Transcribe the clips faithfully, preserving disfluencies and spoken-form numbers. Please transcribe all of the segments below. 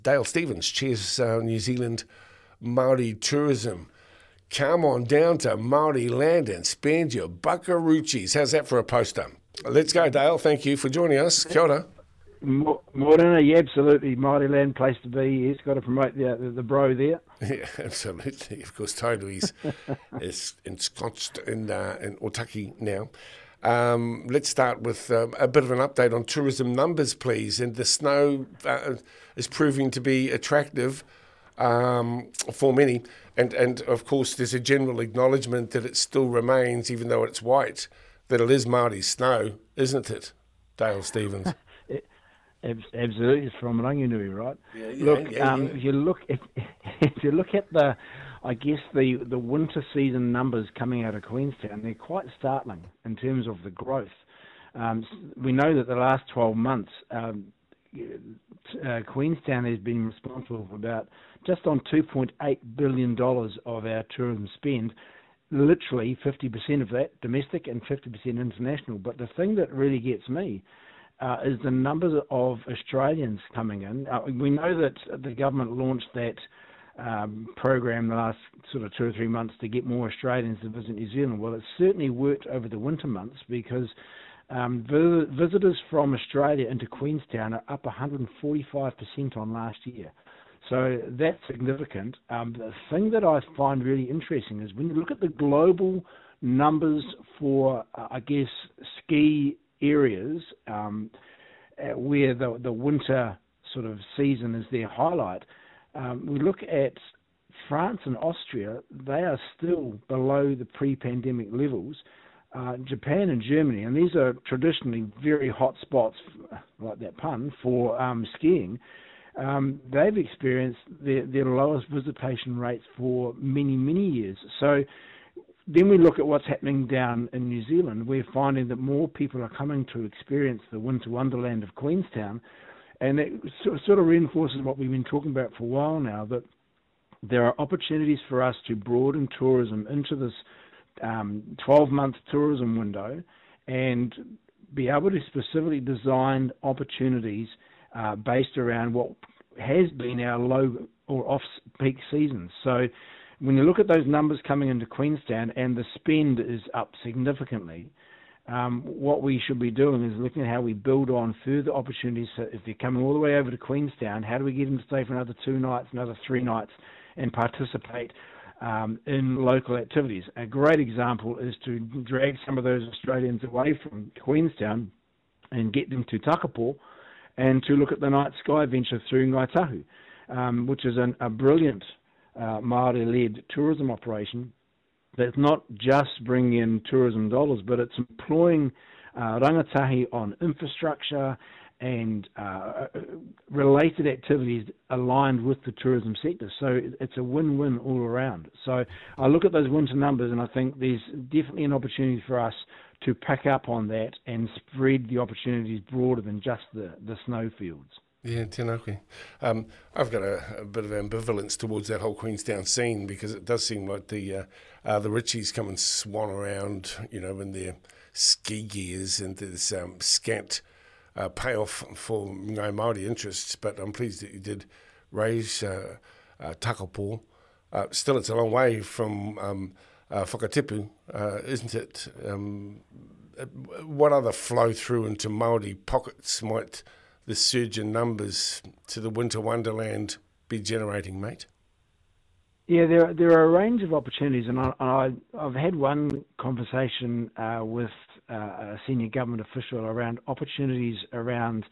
Dale Stevens chairs uh, New Zealand Māori tourism. Come on down to Māori land and spend your buckaroos. How's that for a poster? Let's go, Dale. Thank you for joining us. Kia ora. Morena, yeah, absolutely. Māori land, place to be. He's got to promote the the, the bro there. Yeah, absolutely. Of course, Tairui's is ensconced in, uh, in Otaki now. Um, let's start with um, a bit of an update on tourism numbers, please. And the snow uh, is proving to be attractive um, for many. And, and, of course, there's a general acknowledgement that it still remains, even though it's white, that it is Māori snow, isn't it, Dale Stevens? Absolutely, it's from Ranginui, right? Yeah, yeah, look, yeah, um, yeah. if you look, if, if you look at the, I guess the the winter season numbers coming out of Queenstown, they're quite startling in terms of the growth. Um, we know that the last twelve months, um, uh, Queenstown has been responsible for about just on two point eight billion dollars of our tourism spend. Literally fifty percent of that domestic and fifty percent international. But the thing that really gets me Uh, is the numbers of Australians coming in. Uh, we know that the government launched that um, program the last sort of two or three months to get more Australians to visit New Zealand. Well, it certainly worked over the winter months because um, vi- visitors from Australia into Queenstown are up one hundred forty-five percent on last year. So that's significant. Um, the thing that I find really interesting is when you look at the global numbers for, uh, I guess, ski areas um, uh, where the, the winter sort of season is their highlight. Um, we look at France and Austria, they are still below the pre-pandemic levels. Uh, Japan and Germany, and these are traditionally very hot spots, like that pun, for um, skiing, um, they've experienced their, their lowest visitation rates for many, many years. So then we look at what's happening down in New Zealand. We're finding that more people are coming to experience the winter wonderland of Queenstown, and it sort of reinforces what we've been talking about for a while now, that there are opportunities for us to broaden tourism into this um, twelve-month tourism window and be able to specifically design opportunities uh, based around what has been our low or off-peak seasons. So when you look at those numbers coming into Queenstown and the spend is up significantly, um, what we should be doing is looking at how we build on further opportunities. So if they're coming all the way over to Queenstown, how do we get them to stay for another two nights, another three nights, and participate um, in local activities? A great example is to drag some of those Australians away from Queenstown and get them to Takapo and to look at the night sky venture through Ngaitahu, um, which is an, a brilliant Uh, Māori-led tourism operation that's not just bringing in tourism dollars, but it's employing uh, rangatahi on infrastructure and uh, related activities aligned with the tourism sector. So it's a win-win all around. So I look at those winter numbers and I think there's definitely an opportunity for us to pick up on that and spread the opportunities broader than just the, the snowfields. Yeah, tēnā koe. Um, I've got a, a bit of ambivalence towards that whole Queenstown scene because it does seem like the uh, uh, the Richies come and swan around, you know, in their ski gears, and there's um, scant uh, payoff for Ngai Māori interests. But I'm pleased that you did raise uh, uh, Takapo. Uh, still, it's a long way from um, uh, Whakatipu, uh, isn't it? Um, what other flow through into Māori pockets might the surge in numbers to the winter wonderland be generating, mate? Yeah, there there are a range of opportunities, and I, I, I've had one conversation uh, with uh, a senior government official around opportunities around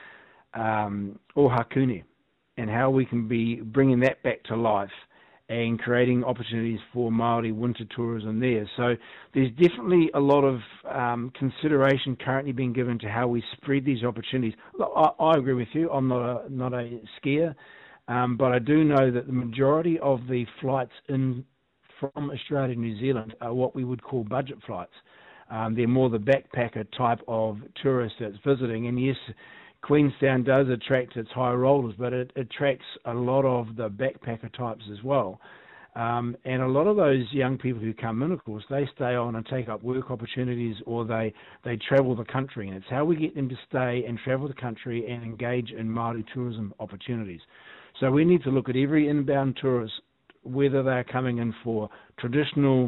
um, Ohakune and how we can be bringing that back to life and creating opportunities for Māori winter tourism there. So there's definitely a lot of um, consideration currently being given to how we spread these opportunities. Look, I, I agree with you. I'm not a, not a skier, um, but I do know that the majority of the flights in from Australia to New Zealand are what we would call budget flights. Um, they're more the backpacker type of tourist that's visiting. And yes, Queenstown does attract its high rollers, but it attracts a lot of the backpacker types as well. Um, and a lot of those young people who come in, of course, they stay on and take up work opportunities, or they, they travel the country. And it's how we get them to stay and travel the country and engage in Māori tourism opportunities. So we need to look at every inbound tourist, whether they're coming in for traditional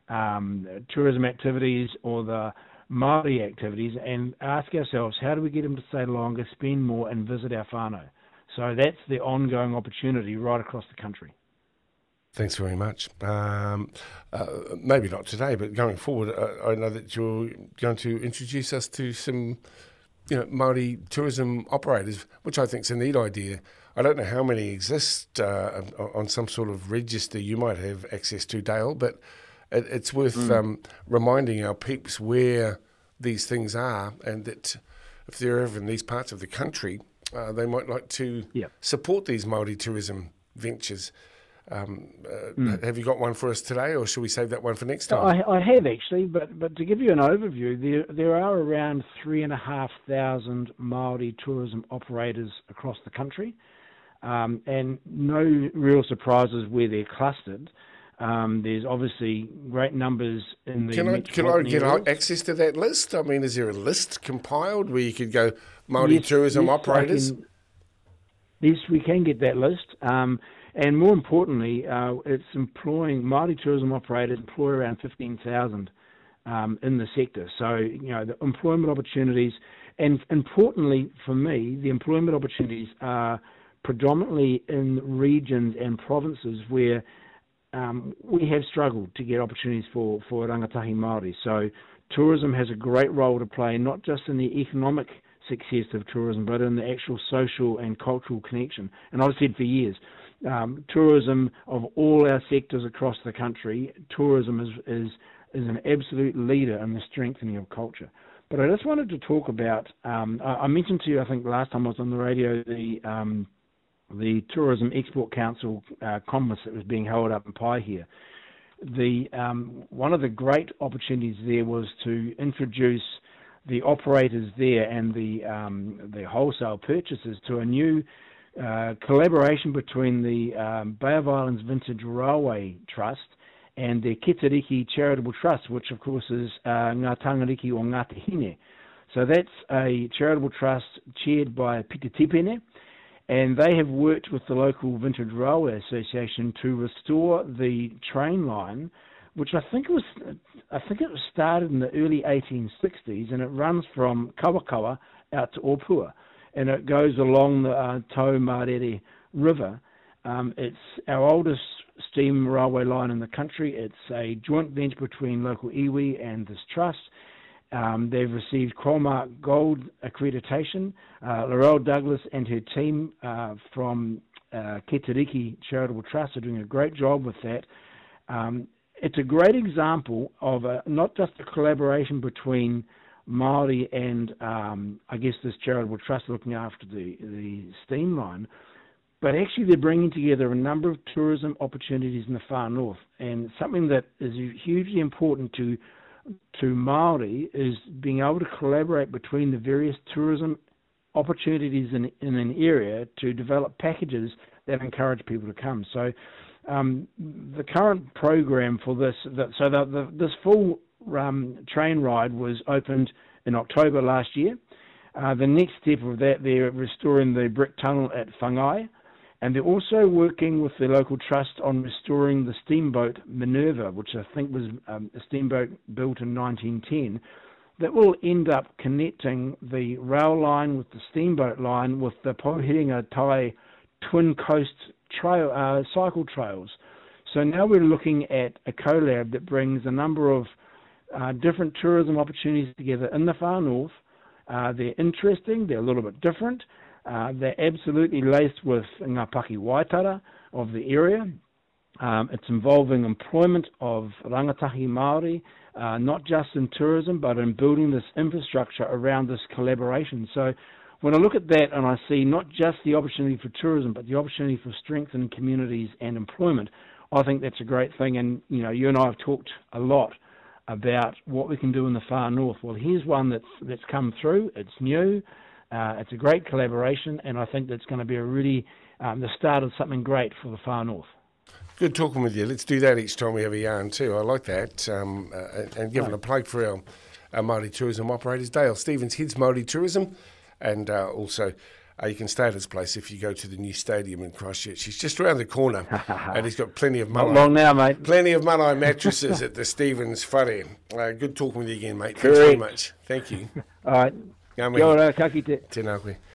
um, tourism activities or the Māori activities, and ask ourselves, how do we get them to stay longer, spend more, and visit our whānau? So that's the ongoing opportunity right across the country. Thanks very much. Um, uh, maybe not today, but going forward, uh, I know that you're going to introduce us to some, you know, Māori tourism operators, which I think is a neat idea. I don't know how many exist uh, on some sort of register you might have access to, Dale, but it, it's worth mm. um, reminding our peeps where these things are, and that if they're ever in these parts of the country, uh, they might like to yep. support these Māori tourism ventures. Um, uh, mm. Have you got one for us today, or should we save that one for next time? I, I have actually, but but to give you an overview, there there are around three and a half thousand Māori tourism operators across the country, um, and no real surprises where they're clustered. Um, there's obviously great numbers in the. Can I can I get areas. access to that list? I mean, is there a list compiled where you could go Māori yes, tourism yes, operators? Can, yes, we can get that list. Um, And more importantly, uh, it's employing, Māori tourism operators employ around fifteen thousand um, in the sector. So, you know, the employment opportunities, and importantly for me, the employment opportunities are predominantly in regions and provinces where um, we have struggled to get opportunities for, for rangatahi Māori. So tourism has a great role to play, not just in the economic success of tourism, but in the actual social and cultural connection. And I've said for years, Um, tourism of all our sectors across the country, tourism is, is is an absolute leader in the strengthening of culture. But I just wanted to talk about, um, I, I mentioned to you, I think last time I was on the radio, the um, the Tourism Export Council uh, conference that was being held up in Pai here. The um, one of the great opportunities there was to introduce the operators there and the um, the wholesale purchasers to a new Uh, collaboration between the um, Bay of Islands Vintage Railway Trust and the Kitariki Charitable Trust, which of course is uh, Ngā Tangariki o Ngā Tehine. So that's a charitable trust chaired by Peter Tipene, and they have worked with the local Vintage Railway Association to restore the train line, which I think was I think it was started in the early eighteen sixties, and it runs from Kawakawa out to Opua. And it goes along the uh, Tau Marere River. Um, it's our oldest steam railway line in the country. It's a joint venture between local iwi and this trust. Um, they've received Cromark Gold accreditation. Uh, Laurel Douglas and her team uh, from uh, Kitariki Charitable Trust are doing a great job with that. Um, it's a great example of a, not just a collaboration between Māori and um, I guess this charitable trust looking after the, the steam line, but actually they're bringing together a number of tourism opportunities in the far north, and something that is hugely important to to Māori is being able to collaborate between the various tourism opportunities in, in an area to develop packages that encourage people to come. So um, the current program for this, the, so the, the, this full Um, train ride was opened in October last year. Uh, the next step of that, they're restoring the brick tunnel at Whangai, and they're also working with the local trust on restoring the steamboat Minerva, which I think was um, a steamboat built in nineteen ten, that will end up connecting the rail line with the steamboat line with the Pohiringa Tai Twin Coast trail, uh, cycle trails. So now we're looking at a collab that brings a number of Uh, different tourism opportunities together in the far north. Uh, they're interesting, they're a little bit different. Uh, they're absolutely laced with ngā paki waitara of the area. Um, it's involving employment of rangatahi Māori, uh, not just in tourism, but in building this infrastructure around this collaboration. So when I look at that and I see not just the opportunity for tourism, but the opportunity for strengthening communities and employment, I think that's a great thing. And, you know, you and I have talked a lot about what we can do in the far north. Well, here's one that's that's come through. It's new. Uh, it's a great collaboration, and I think that's going to be a really um, the start of something great for the far north. Good talking with you. Let's do that each time we have a yarn too. I like that. Um, uh, and giving right. a plug for our, our Māori tourism operators. Dale Stevens heads Māori tourism, and uh, also Uh, you can stay at his place if you go to the new stadium in Christchurch. He's just around the corner, and he's got plenty of Not Manaia. long now, mate. Plenty of Manaia mattresses at the Stevens whare. Uh, good talking with you again, mate. Thanks Correct. very much. Thank you. All right. Ngā mihi. Kia ora, ka kite. Tēnā koe.